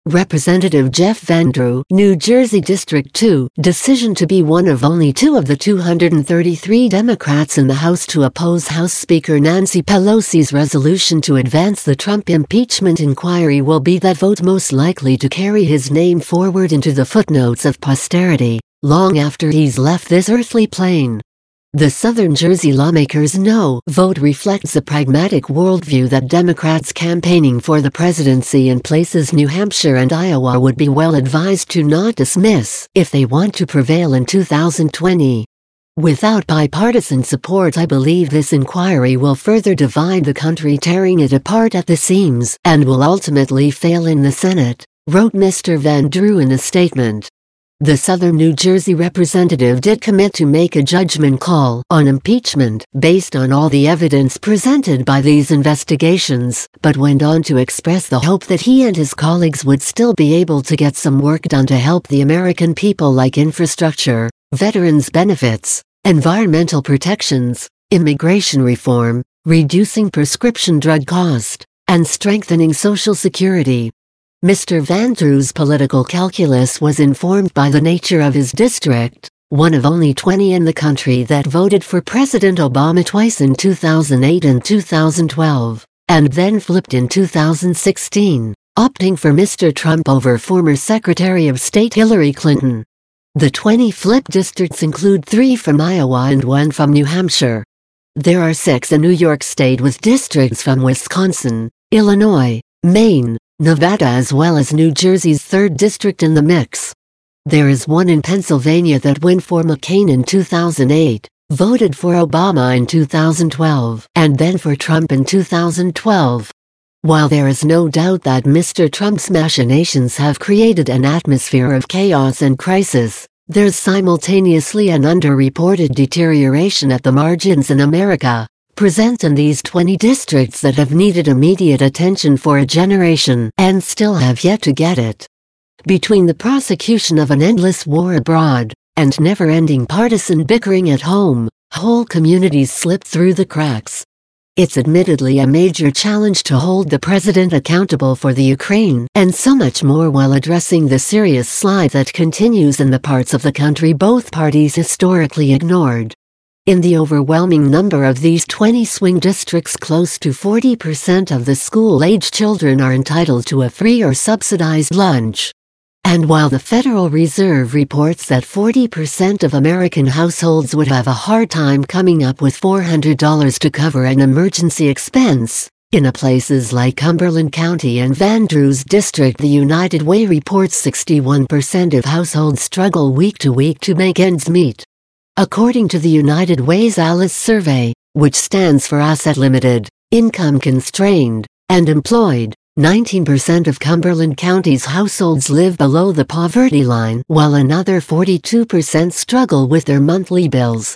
Representative Jeff Van Drew, New Jersey District 2, decision to be one of only 2 of the 233 Democrats in the House to oppose House Speaker Nancy Pelosi's resolution to advance the Trump impeachment inquiry will be that vote most likely to carry his name forward into the footnotes of posterity, long after he's left this earthly plane. The Southern Jersey lawmakers' no vote reflects a pragmatic worldview that Democrats campaigning for the presidency in places New Hampshire and Iowa would be well advised to not dismiss if they want to prevail in 2020. Without bipartisan support, I believe this inquiry will further divide the country, tearing it apart at the seams, and will ultimately fail in the Senate, wrote Mr. Van Drew in a statement. The Southern New Jersey representative did commit to make a judgment call on impeachment based on all the evidence presented by these investigations, but went on to express the hope that he and his colleagues would still be able to get some work done to help the American people, like infrastructure, veterans benefits, environmental protections, immigration reform, reducing prescription drug cost, and strengthening Social Security. Mr. Van Drew's political calculus was informed by the nature of his district, one of only 20 in the country that voted for President Obama twice in 2008 and 2012, and then flipped in 2016, opting for Mr. Trump over former Secretary of State Hillary Clinton. The 20 flip districts include 3 from Iowa and 1 from New Hampshire. There are 6 in New York State, with districts from Wisconsin, Illinois, Maine, Nevada, as well as New Jersey's 3rd district in the mix. There is 1 in Pennsylvania that went for McCain in 2008, voted for Obama in 2012, and then for Trump in 2012. While there is no doubt that Mr. Trump's machinations have created an atmosphere of chaos and crisis, there's simultaneously an underreported deterioration at the margins in America, present in these 20 districts that have needed immediate attention for a generation and still have yet to get it. Between the prosecution of an endless war abroad and never-ending partisan bickering at home, whole communities slip through the cracks. It's admittedly a major challenge to hold the president accountable for the Ukraine and so much more while addressing the serious slide that continues in the parts of the country both parties historically ignored. In the overwhelming number of these 20 swing districts, close to 40% of the school-age children are entitled to a free or subsidized lunch. And while the Federal Reserve reports that 40% of American households would have a hard time coming up with $400 to cover an emergency expense, in places like Cumberland County and Van Drew's district, the United Way reports 61% of households struggle week to week to make ends meet. According to the United Way's ALICE survey, which stands for Asset Limited, Income Constrained, and Employed, 19% of Cumberland County's households live below the poverty line, while another 42% struggle with their monthly bills.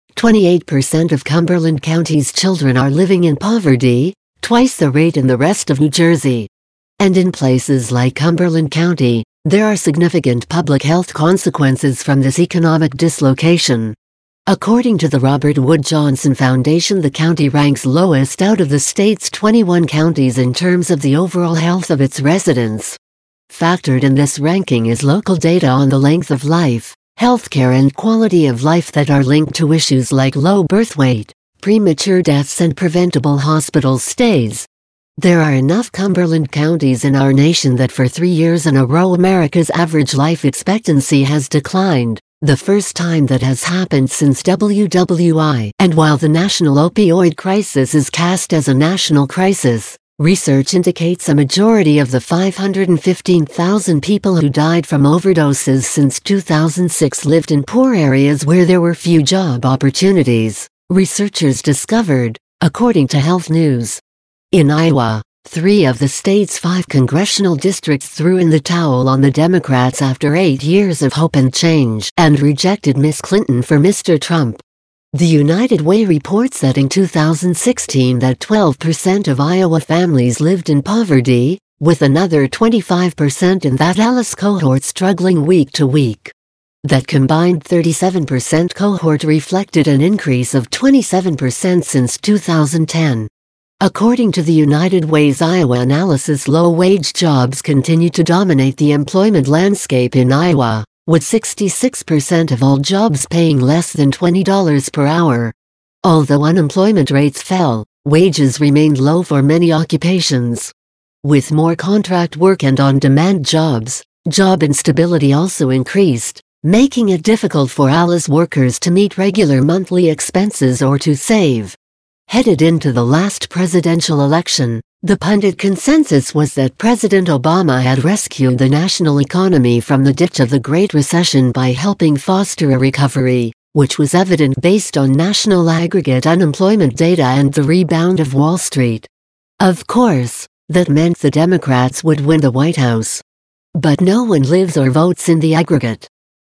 28% of Cumberland County's children are living in poverty, twice the rate in the rest of New Jersey. And in places like Cumberland County, there are significant public health consequences from this economic dislocation. According to the Robert Wood Johnson Foundation, the county ranks lowest out of the state's 21 counties in terms of the overall health of its residents. Factored in this ranking is local data on the length of life, healthcare and quality of life that are linked to issues like low birth weight, premature deaths and preventable hospital stays. There are enough Cumberland counties in our nation that for 3 years in a row America's average life expectancy has declined, the first time that has happened since WWI. And while the national opioid crisis is cast as a national crisis, research indicates a majority of the 515,000 people who died from overdoses since 2006 lived in poor areas where there were few job opportunities, researchers discovered, according to Health News. In Iowa, 3 of the state's 5 congressional districts threw in the towel on the Democrats after 8 years of hope and change and rejected Ms. Clinton for Mr. Trump. The United Way reports that in 2016 that 12% of Iowa families lived in poverty, with another 25% in that ALICE cohort struggling week to week. That combined 37% cohort reflected an increase of 27% since 2010. According to the United Way's Iowa analysis, low-wage jobs continue to dominate the employment landscape in Iowa, with 66% of all jobs paying less than $20 per hour. Although unemployment rates fell, wages remained low for many occupations. With more contract work and on-demand jobs, job instability also increased, making it difficult for Iowa's workers to meet regular monthly expenses or to save. Headed into the last presidential election, the pundit consensus was that President Obama had rescued the national economy from the ditch of the Great Recession by helping foster a recovery, which was evident based on national aggregate unemployment data and the rebound of Wall Street. Of course, that meant the Democrats would win the White House. But no one lives or votes in the aggregate.